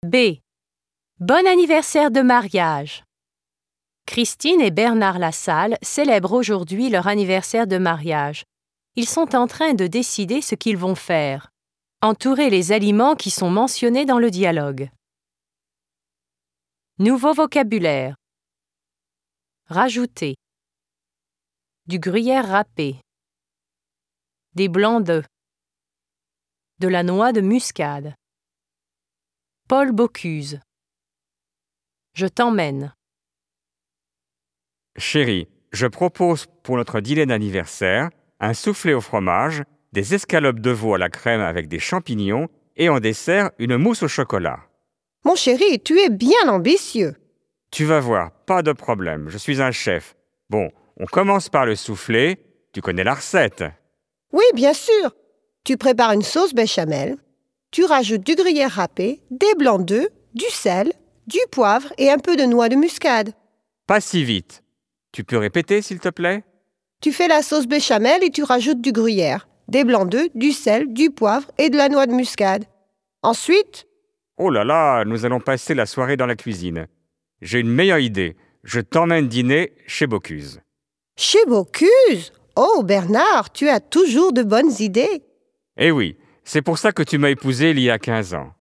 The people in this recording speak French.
B. Bon anniversaire de mariage. Christine et Bernard Lassalle célèbrent aujourd'hui leur anniversaire de mariage. Ils sont en train de décider ce qu'ils vont faire. Entourer les aliments qui sont mentionnés dans le dialogue. Nouveau vocabulaire. Rajouter. Du gruyère râpé. Des blancs d'œufs. De la noix de muscade. Paul Bocuse. Je t'emmène. Chérie, je propose pour notre dîner d'anniversaire un soufflé au fromage, des escalopes de veau à la crème avec des champignons et en dessert une mousse au chocolat. Mon chéri, tu es bien ambitieux. Tu vas voir, pas de problème, je suis un chef. Bon, on commence par le soufflé, tu connais la recette. Oui, bien sûr. Tu prépares une sauce béchamel, tu rajoutes du gruyère râpé, des blancs d'œufs, du sel, du poivre et un peu de noix de muscade. Pas si vite. Tu peux répéter, s'il te plaît? Tu fais la sauce béchamel et tu rajoutes du gruyère, des blancs d'œufs, du sel, du poivre et de la noix de muscade. Ensuite, Oh là là, nous allons passer la soirée dans la cuisine. J'ai une meilleure idée. Je t'emmène dîner chez Bocuse. chez Bocuse. Oh Bernard, tu as toujours de bonnes idées. Eh oui, c'est pour ça que tu m'as épousé il y a 15 ans.